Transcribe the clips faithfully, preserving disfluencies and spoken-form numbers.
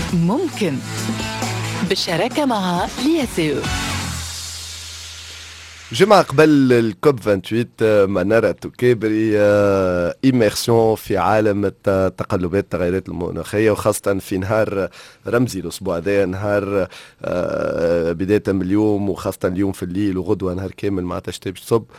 ممكن بالشراكة مع لياسيو. جمعة قبل الكوب ثمانية وعشرين منارة توكيبري إيميرسيون في عالم التقلبات التغيرات المناخية، وخاصة في نهار رمزي الأسبوع هذا، نهار بداية من اليوم وخاصة اليوم في الليل وغدوة نهار كامل معناتها شتاء باش تصب،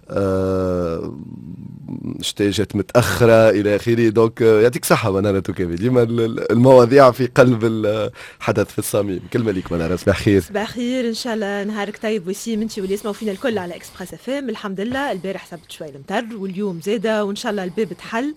شتاء جات متأخرة إلى آخره. دونك يعطيك صحة منارة توكيبري، ديما المواضيع في قلب الحدث في الصميم. كلمة ليك منارة، صباح خير. صباح خير، إن شاء الله نهارك طيب وسيم انتي واللي يسمعوا فينا الكل على إكسبريس اف ام. الحمد لله البارح سبت شوي المطر واليوم زادة، وإن شاء الله الباب تحل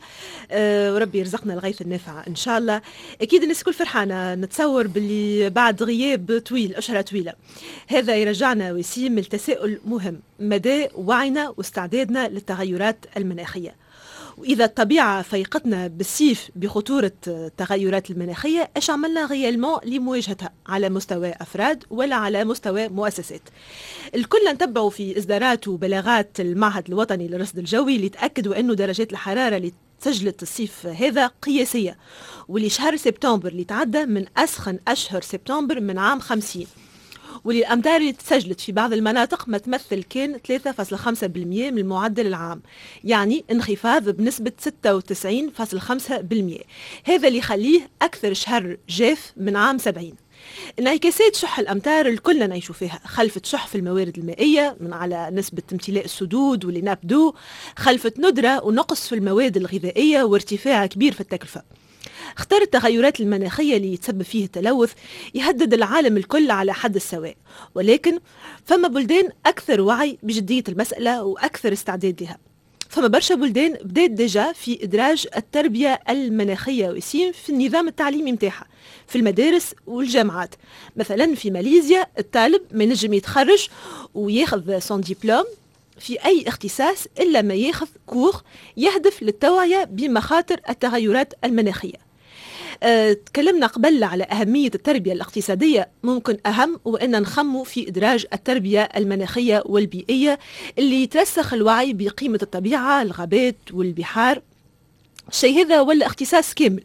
أه وربي يرزقنا الغيث النافع إن شاء الله. أكيد الناس الكل فرحانة، نتصور باللي بعد غياب طويل أشهر طويلة هذا يرجعنا وسيم التساؤل مهم: مدى وعينا واستعدادنا للتغيرات المناخية؟ وإذا الطبيعة فيقتنا بالسيف بخطورة التغيرات المناخية، إيش عملنا غيالمون لمواجهتها على مستوى أفراد ولا على مستوى مؤسسات؟ الكل نتبعوا في إصدارات وبلاغات المعهد الوطني للرصد الجوي اللي تأكدوا أنه درجات الحرارة اللي سجلت الصيف هذا قياسية، واللي شهر سبتمبر اللي تعدى من أسخن أشهر سبتمبر من عام خمسين، واللي الأمطار اللي تسجلت في بعض المناطق ما تمثل كان ثلاثة فاصلة خمسة بالمئة من المعدل العام، يعني انخفاض بنسبة ستة وتسعين فاصلة خمسة بالمئة. هذا اللي يخليه أكثر شهر جاف من عام سبعين. انعكاسات شح الأمطار الكل نعيشوا فيها، خلفت شح في الموارد المائية من على نسبة امتلاء السدود واللي نابدو، خلفت ندرة ونقص في المواد الغذائية وارتفاع كبير في التكلفة. اختار التغيرات المناخية اللي يتسبب فيه التلوث يهدد العالم الكل على حد السواء، ولكن فما بلدان أكثر وعي بجدية المسألة وأكثر استعداد لها. فما برشا بلدان بدأت ديجا في إدراج التربية المناخية وسيم في النظام التعليمي متاعها في المدارس والجامعات. مثلا في ماليزيا الطالب ما ينجم يتخرج وياخذ سون ديبلوم في أي اختصاص إلا ما ياخذ كور يهدف للتوعية بمخاطر التغيرات المناخية. أه، تكلمنا قبل على أهمية التربية الاقتصادية، ممكن أهم وأن نخمو في إدراج التربية المناخية والبيئية اللي ترسخ الوعي بقيمة الطبيعة، الغابات والبحار. الشيء هذا ولا اختصاص كامل،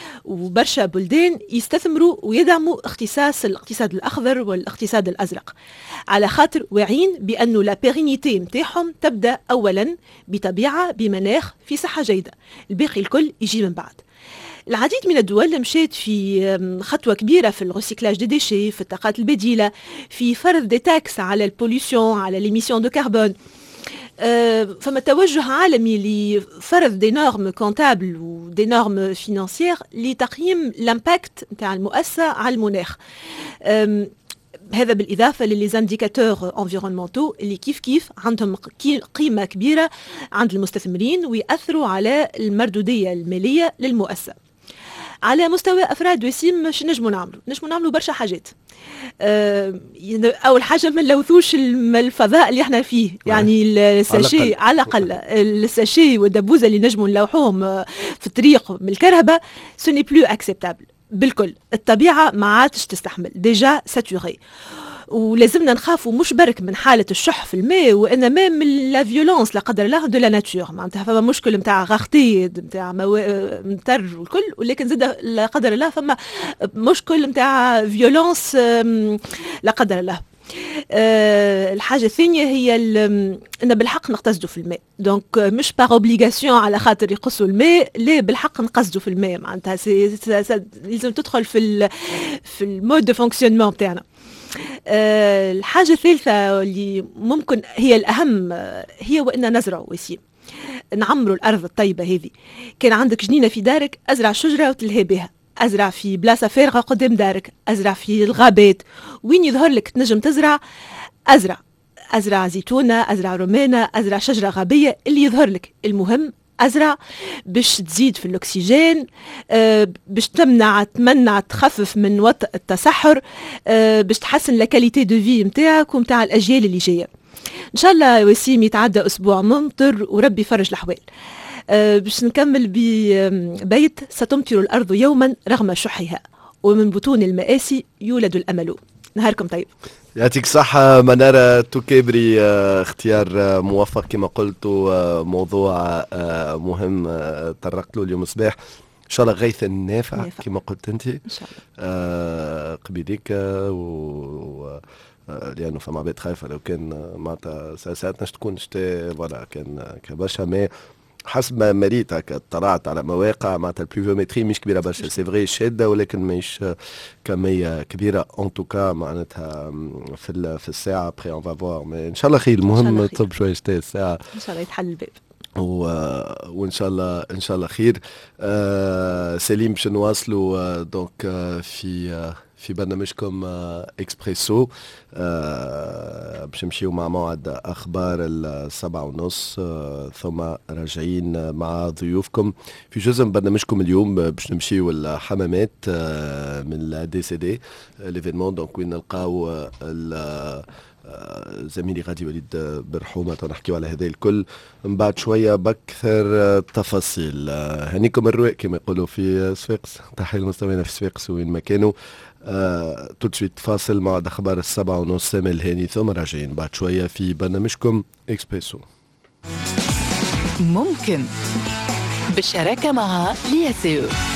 وبرشا بلدان يستثمروا ويدعموا اختصاص الاقتصاد الأخضر والاقتصاد الأزرق، على خاطر واعين بأنه لا بيرينيتي متاعهم تبدأ أولا بطبيعة بمناخ في صحة جيدة، الباقي الكل يجي من بعد. العديد من الدول مشيت في خطوة كبيرة في الريسيكلاج دي ديشي، في الطاقات البديلة، في فرض دي تاكس على البوليسيون، على ليميسيون دو كربون. أه فما توجه عالمي لفرض دي نورم كونتابل ودي نورم فينانسيير لتقييم الامباكت نتاع المؤسسة على المناخ. هذا بالإضافة للزانديكاتور انفيرونمنتو اللي كيف كيف عندهم قيمة كبيرة عند المستثمرين ويأثروا على المردودية المالية للمؤسسة. على مستوى أفراد وسيم شو نجموا نعملوا؟ نجموا نعملوا برشا حاجات. أه أول حاجة ما نلوثوش الفضاء اللي احنا فيه، يعني الساشي على الأقل الساشي والدبوزة اللي نجموا نلوحوهم في الطريق من الكرهبة سوني بلو أكسبتابل بالكل. الطبيعة ما عادش تستحمل، ديجا ساتوري، ولازمنا نخافوا مش برك من حالة الشح في الماء، وإنما من لا فيولونس لا قدر الله دو لا ناتور. معناتها فما مشكل متاع غاختيد متاع مطر والكل، ولكن زاد لا قدر الله فما مشكل متاع فيولونس لا قدر الله. أه الحاجة الثانية هي أن بالحق نقتصدوا في الماء، دونك مش باغ اوبليغاسيون على خاطر يقصوا الماء، لا بالحق نقصدوا في الماء. معناتها لازم تدخل في في المود دو فونكسيونمون بتاعنا. أه الحاجة الثالثة اللي ممكن هي الأهم هي وإن نزرع وسيم، نعمروا الأرض الطيبة هذه. كان عندك جنينة في دارك، أزرع شجرة وتلهي بها، أزرع في بلاصة فارغة قدام دارك، أزرع في الغابات، وين يظهر لك تنجم تزرع أزرع أزرع زيتونة، أزرع رمانة، أزرع شجرة غابية اللي يظهر لك. المهم أزرع باش تزيد في الأكسجين، آه باش تمنع تمنع تخفف من وطأ التصحر، آه باش تحسن لاكاليتي دو في متاعك ومتاع الأجيال اللي جاية. إن شاء الله وسيم يتعدى أسبوع ممطر وربي يفرج الأحوال. أه باش نكمل ببيت: ستمطر الأرض يوما رغم شحها، ومن بطون المآسي يولد الأمل. نهاركم طيب. يعطيك صحة منارة توكيبري، اختيار موفق كما قلت، موضوع مهم طرقت له اليوم الصباح. ان شاء الله غيث النافع نافع. كما قلت انت ان شاء الله. آه قبيليك و لانه فما عباد خايفه لو كان معناتها ساعات نش تكون شتاء فوالا كان كبرشا ما حسب ما مريت هكا اطلعت على مواقع معناتها البلوفيومتري مش كبيره برشا سي فري شاده ولكن ماهيش كميه كبيره ان توكا معناتها في في الساعه ابري اون فافوار ان شاء الله خير. المهم طب شويه شتاء الساعه ان شاء الله يتحل الباب و... وان شاء الله ان شاء الله خير. آه سليم باش نواصلوا آه دونك آه في آه في برنامجكم آه اكسبريسو آه باش نمشيو مع موعد اخبار السبعة ونص آه ثم راجعين مع ضيوفكم في جزء من برنامجكم اليوم باش نمشيو الحمامات آه من الدي سي دي ليفينمون دونك وين نلقاو آه زميلي غادي وليد برحومة ونحكيو على هذا الكل من بعد شوية بأكثر تفاصيل. هنيكم الرواق كما يقولوا في صفاقس. تحية المستمعين في صفاقس وين ما كانوا. آه توتشويت فاصل مع أخبار السبعة ونص سامي الهاني ثم راجعين بعد شوية في برنامجكم إكسبريسو. ممكن بالشراكة مع لياسيو.